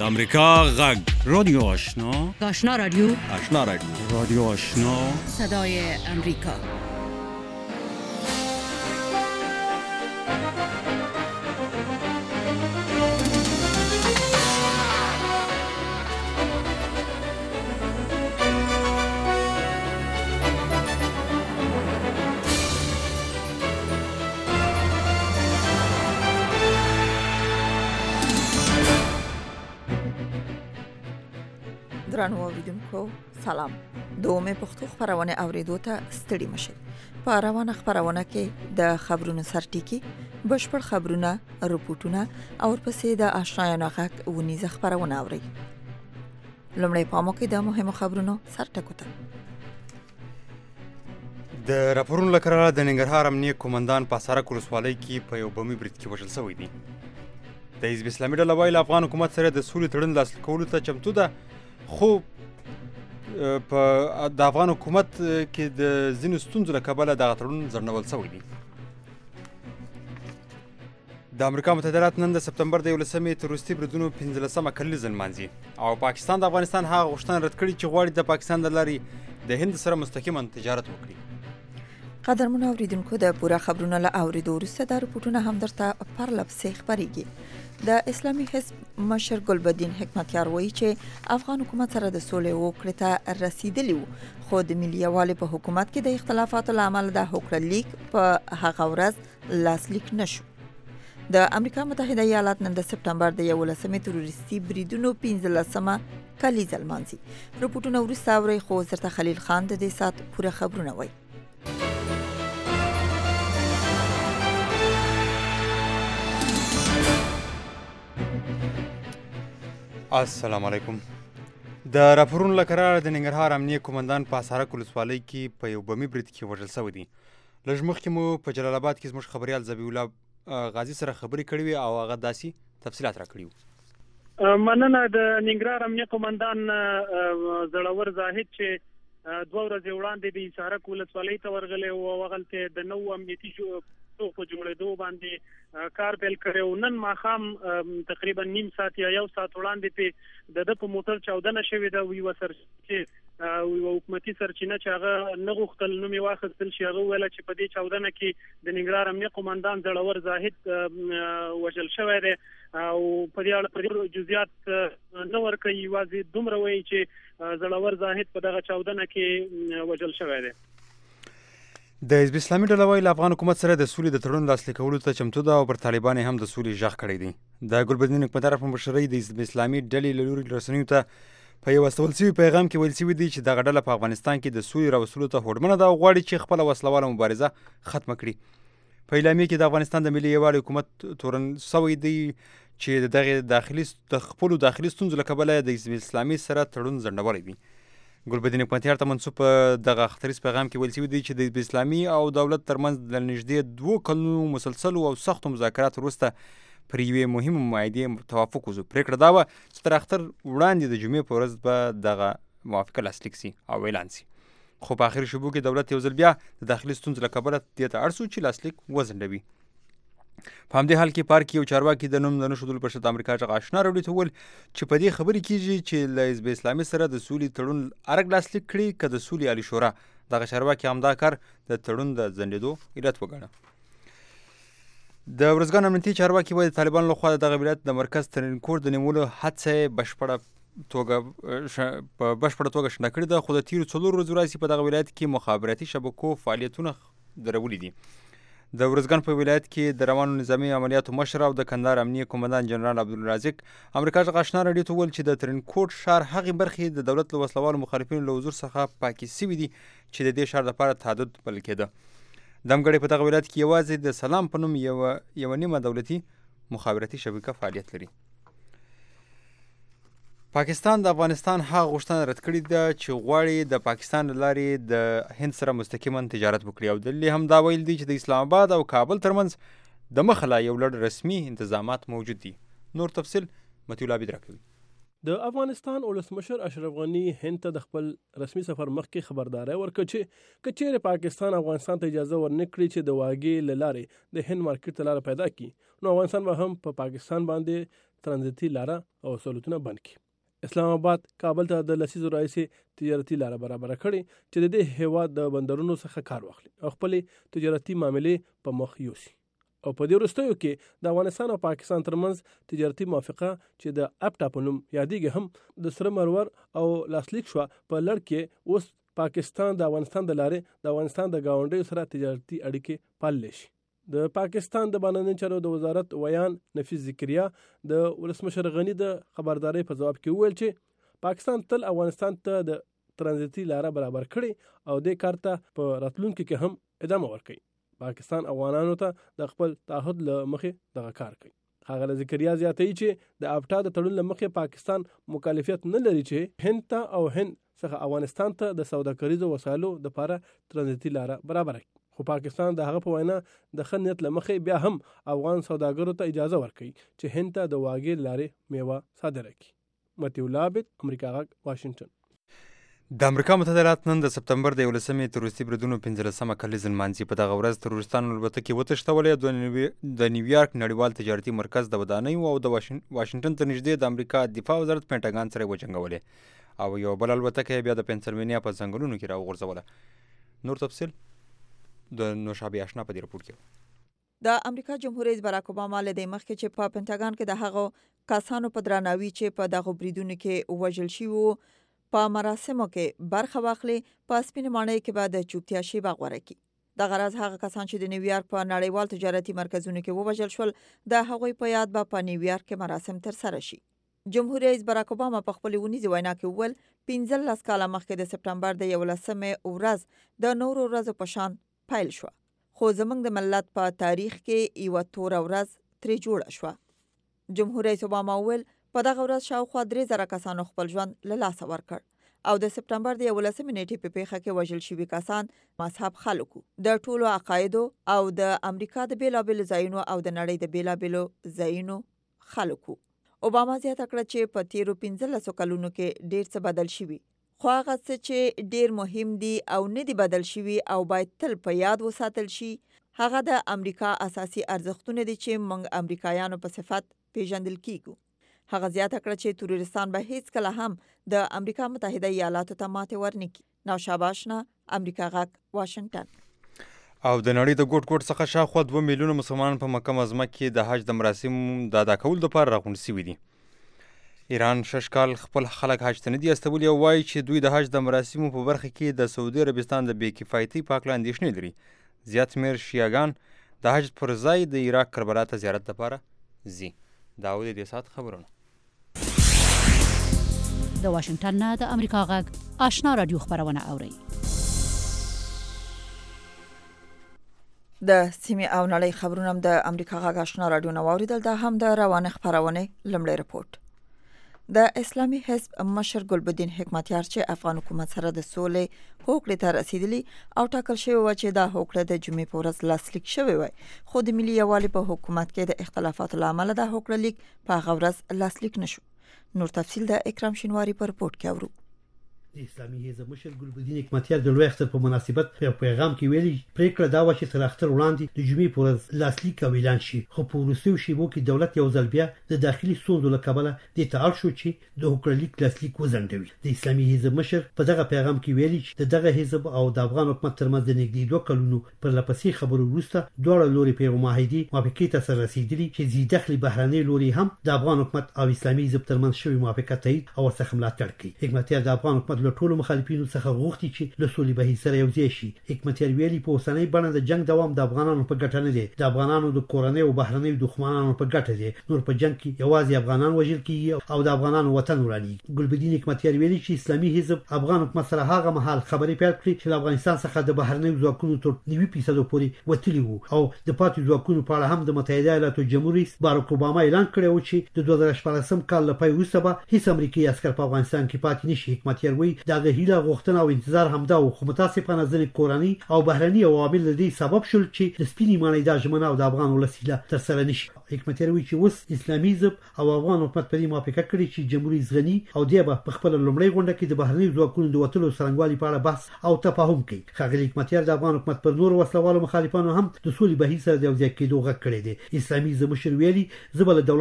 امریکا غږ رادیو آشنا رادیو رادیو آشنا صدای امریکا. درنو اوریدونکو سلام. دومه پښتو خبرونه اوریدو ته ستړي مشئ. په روانه خبرونه کې د خبرونو سرټیکی، بشپړ خبرونه، رپورټونه او ورپسې د آشنا غږ ونیزه خبرونه اوري. لومړی پامو کې د مهمو خبرونو سرټکو ته. د راپورونو لکه د ننګرهار امنیه قومندان په سارک ولسوالۍ کې په یو بمي برید کې وژل شوی دی. د حزب اسلامي ډله وایي افغان حکومت سره د سولې تړون لاسلیک کولو ته چمتو ده، خو په د افغان حکومت کې د ځینو ستونزو له کبله دغه تړون ځنډول شوی دی. د امریکا متحده ایالات نن د سپتمبر د 11 تر وروستي بریدونو 15مه کلنیزه نمانځي او پاکستان د افغانستان هغه غوښتنه رد کړې چې غواړي د پاکستان د لارې د هند سره مستقیما تجارت وکړي. قدرمن اوریدونکو د پوره خبرونو له اوریدو وروسته د رپورټونو هم درته پرلپسې خبرېږي. د اسلامي حزب مشر ګلبدین حکمتیار وایي چې افغان حکومت سره د سولې وکړې ته رسیدلی وو، خو د ملي یووالي په حکومت کې د اختلافاتو له امله د هوکړه لیک په هغه ورځ لاسلیک نشو. د امریکا متحده ایالات نن د سپتمبر د 11 تروریستي بریدونو 15مه کلیزه نمانځي. رپورټونه وروسته اوري، خو زرته خلیل خان د دې سات پوره خبرونه وایي. السلام علیکم. د راپورونو لکه د ننګرهار امنیه قومندان په سارک ولسوالۍ کې په یو بمي برید کې وژل شوی دی. لږ مخکې مو په جلال آباد کې زموږ خبریال ذبیح الله غازي سره خبرې کړې وې او هغه داسې تفصیلات راکړي وو. مننه. د ننګرهار امنیه قومندان زړور زاهد چې 2 ورځې وړاندې د سارک ولسوالۍ ته ورغلی او هغلته د نوو امنیتي په جوړېدو باندې کار پیل کړو. نن ماښام تقریبا نیم ساعت یا یو ساعت وړاندې په موټر چاودنه شوې ده. یو سرچینه حکومتي سرچینه چې هغه نه غوښتل نوم یې واخیستل شي، هغه ویل چې په دې چاودنه کې د ننګرهار امنیه قومندان زړور زاهد وژل شوی دی او په دې اړه جزئیات نه ورکوي. یوازې دومره وایي چې زړور زاهد په دغه چاودنه کې وژل شوی دی. د حزب اسلامي ډله وایي له افغان حکومت سره د سولې د تړون لاسلیک کولو ته چمتو ده او پر طالبان هم د سولې غږ کړی دی. د ګلبدین حکمتیار په مشرۍ د حزب اسلامي ډلې له لوري رسنیو ته په یو استول شوي پیغام کې ویل شوي دي چې دغه ډله په افغانستان کې د سولې راوستلو ته هوډمنه ده او غواړي چې خپله وسلواله مبارزه ختمه کړي. په اعلامیه کې د افغانستان د ملي یووالي حکومت تورن شوی دی چې د خپلو داخلي ستونزو له کبله د حزب اسلامي سره تړون ځنډولی دی. ګلبدین حکمتیار ته منسوب په دغه اختریز پیغام کې ویل شوي دی چې د حزب اسلامي او دولت ترمنځ له نږدې 2 کلونو مسلسلو او سختو مذاکراتو وروسته پر یوې مهمې معاهدې توافق وشو. پرېکړه دا وه چې تر اختر وړاندې د جمعې په ورځ به دغه موافقه لاسلیک سي او اعلان سي، خو په آخري شېبو کې دولت یو ځل بیا د داخلي ستونزو له کبله دې ته اړ شو چې لاسلیک وځنډوي. په همدې حال کې پارک یو چارواکي د نوم د نښودلو پر شرط د امریکا غږ آشنا راډیو ته وویل چې په دې خبرې کېږي چې له حزب اسلامي سره د سولې تړون ارګ لاسلیک کړي که د سولې عالي شورا. دغه چارواکي همدا کار د تړون د ځنډېدو علت وګاڼه. د ارزګان امنیتي چارواکي وایي د طالبانو لخوا د دغه ولایت د مرکز ترینکوټ د نیولو هڅه یې په بشپړه توګه شنډه کړې ده، خو د تیرو 4 ورځو راهیسې په دغه ولایت کې مخابراتي شبکو فعالیتونه درولي دي. د ارزګان په ولایت کې د روانو نظامي عملیاتو مشر او د کندهار امنیه قومندان جنرال عبدالرازق امریکا غږ آشنا راډیو ته وویل چې د ترینکوټ ښار هغې برخې د دولت له وسلوالو مخالفینو له حضور څخه پاکې شوي دي چې د دې ښار لپاره تهدید بلل کېده. دمګړی په دغه ولایت کې یوازې د سلام په نوم یوه نیمه دولتي مخابراتي شبکه فعالیت لري. پاکستان د افغانستان هغه غوښتنه رد کړې ده چې غواړي د پاکستان له لارې د هند سره مستقیما تجارت وکړي او دلیل هم دا ویل دی چې د اسلام آباد او کابل ترمنځ د مخه لا یو لړ رسمي انتظامات موجود دي. نور تفصیل متي الله عبید راکوي. د افغانستان ولسمشر اشرف غنی هند ته د خپل رسمي سفر مخکې خبرداري ورکړه چې کچېر پاکستان افغانستان ته اجازه ورنکړي چې د واګې لاره د هند مارکیټ لاره پیدا کړي نو افغانستان به هم په پاکستان باندې ترانزیتي لاره او سہولتونه بند کړي. اسلام آباد کابل ته د لسیزو راهیسې تجارتي لاره برابر کړي چې د دې هیواد د بندرونو څخه کار واخلي او خپل تجارتي معاملې په مخ یوسي. او په دې وروستیو کې د افغانستان او پاکستان ترمنځ تجارتي موافقه چې د اپټا په نوم یادېږي هم د سره مرور او لاسلیک شو په لړ کې اوس پاکستان د افغانستان د لارې د افغانستان د گاونډیو سره تجارتي اړیکې پاللی شي. د پاکستان د بهرنیو چارو د وزارت ویان نفیس ذکریا د ولسمشر غنی د خبرداري په جواب کې وویل چې پاکستان تل افغانستان ته د ترانزیتي لاره برابر کړي او د کار ته په راتلونکو کې هم ادامه ورکړي. پاکستان افغانانو ته د خپل تعهد له مخې دغه کار کوي. ښاغلی ذکریا زیاتوي چې د اپټا د تړون له مخې پاکستان مکلفیت نه لري چې هند ته او هند څخه افغانستان ته د سوداګریزو وسایلو لپاره ترانزیتي لاره برابر کړي. خو پاکستان د هغه په وینا د ښه نیت له مخې بیا هم افغان سوداګرو ته اجازه ورکوي چې هند ته د واګې لارې میوه صادره کړي. متي الله عابد، امریکا غږ، واشنگټن. د امریکا متحده ایالات نن د سپتمبر د 11مې تروریستي بریدونو 15مه کلیز نمانځي. په دغه ورځ تروریستانو الوتکې وتښتولې. د نیویارک نړیوال تجارتي مرکز د ودانیو او د واشنگټن ته نږدې د امریکا دفاع وزارت پینټاګان سره وجنګولې او یو بل الوتکه بیا د پنسلوانیا په ځنګلونو کې راوغورځوله. نور تفصیل د نوشابه آشنا په دې رپورټ کې. د امریکا جمهور رئیس باراک اوباما له دې مخکې چې په پینټاګان کې د هغو کسانو په درناوي چې په دغه بریدونو کې وژل شوي وو په مراسمو کې برخه واخلي په سپینې ماڼۍ کې به د چوپتیا شیبه غوره کړي. دغه راز هغه کسان چې د نیویارک په نړیوال تجارتي مرکزونو کې ووژل شول د هغوی په یاد به په نیویارک کې مراسم ترسره شي. جمهور رئیس باراک اوباما په خپل ونیزي وینا کې وویل 15 کاله مخکې د سپتمبر د 11مې ورځ د نورو ورځو په شان پیل شو، خو زموږ د ملت په تاریخ کې یوه توره ورځ ترې جوړه شوه. جمهور رئیس اوباما وویل په دغه ورځ شاوخوا 3000 کسانو خپل ژوند له لاسه ورکړ او د سپتمبر د 11مې نیټې په پیښه کې وژل شوي کسان مذهب خلکو د ټولو عقایدو او د امریکا د بیلابیلو ځایونو او د نړۍ د بیلابیلو ځایونو خلکو. اوباما زیاته کړه چې په تیرو 15 کلونو کې ډېر څه بدل شوي، خو هغه څه چې ډېر مهم دي او نه دي بدل شوي او باید تل په یاد وساتل شي هغه د امریکا اساسي ارزښتونه دي چې موږ امریکایانو په صفت پیژندل کیږو. هغه زیاته کړه چې تروریستان به هیڅ کله هم د امریکا متحده ایالاتو ته ماتې ورنکړي. نوشابه آشنا، امریکا غږ، واشنگټن. او د نړۍ د ګوټ ګوټ څخه شاوخوا 2 میلیونه مسلمانان په مکه معظمه کې د حج د مراسمو د ادا کولو لپاره راغونډ شوي دي. ایران 6 کال خپل خلک حج ته نه دي استولی او وایي چې دوی د حج د مراسمو په برخه کې د سعودي عربستان د بې کفایتۍ په هکله اندېښنې لري. زیات شمېر شیعهګان د حج پر ځای د عراق کربلا ته زیارت لپاره ځي. دا و د دې ساعت خبرونه. د واشنگټن نه د امریکا غږ آشنا رادیو خبرونه اورئ. د سیمې او نړۍ خبرونه د امریکا غږ آشنا رادیو نه واوریدل. دا هم د روانه خبرونه لمړی رپورټ. د اسلامي حزب مشر ګلبدین حکمتیار چې افغان حکومت سره د سولې هوکړې ته رسیدلی او ټاکل شوی و چې دا هوکړه د جمعې په ورځ لاسلیک شوی وای، خو د ملي یووالي په حکومت کې د اختلافاتو له امله دا هوکړه لیک په هغه ورځ لاسلیک نشو. نور تفصیل د اکرام شینواری په رپورټ کې اورو. د اسلامي حزب مشر ګلبدین حکمتیار د لوی اختر په مناسبت په پیغام کې ویلي پریکړه دا و چې تر اختر وړاندې د جمعې په ورځ لاسلیک او اعلان شي، خو په وروستیو شیبو کې دولت یو ځل بیا د داخلي ستونزو له کبله دې ته اړ شو چې د هوکړه لیک لاسلیک وځنډوي. د اسلامي حزب مشر په دغه پیغام کې ویلي چې دغه حزب او د افغان حکومت ترمنځ د نږدې 2 کلونو پر لپسې خبرو وروسته دواړه لوري په معاهدې موافقې ته سره رسیدلي چې ځي داخلي بهرنۍ لوري هم د افغان حکومت او اسلامي حزب ترمنځ شوی موافقه تایید او ورڅخه ملاتړ کوي. حکمتیار د افغان حکومت له ټولو مخالفینو څخه غوښتي چې له سولې بهیر سره یو ځای شي. حکمتیار ویلي په اوسنۍ بڼه د جنگ دوام د افغانانو په ګټه نه دی، د افغانانو د کورنۍ او بهرنۍ دښمنانو په ګټه دی. نور په جنگ کې یوازې افغانان وژل کیږي او د افغانانو وطن ورانیږي. ګلبدین حکمتیار ویلي چې اسلامي حزب افغان حکومت سره هغه مهال خبرې پیل کړې چې د افغانستان څخه د بهرنۍ ځواکونو تر 90% پورې وتلي وو او د پاتې ځواکونو په اړه هم د متحده ایالاتو جمهور رئیس باراک اوباما اعلان کړی و چې د 2014 کال له پای وروسته به هیڅ امریکایي عسکر په افغانستان کې پاتې نشي. حکمتیار وایي وایي دا د هیله غوښتنه او انتظار همدا و، خو متاسفانه ځینې کورني او بهرني عوامل د دې سبب شول چې د سپینې ماڼۍ دا ژمنه او د افغان ولسیله تر سره نشي. حکمتیار وایي چې اوس اسلامي حزب او افغان حکومت په دې موافقه کړې چې جمهوریت غني او دی به په خپل لومړی غونډه کې د بهرني ځواکونو د وټلو څرنګوالي په اړه بحث او تفاهم کوي. ښاغلي حکمتیار د افغان حکومت پر نور وسلوالو مخالفانو هم د سولې بهیر سره د یو ځای کېدو غږ کړی دی. اسلامي حزب مشر ویلي زه به له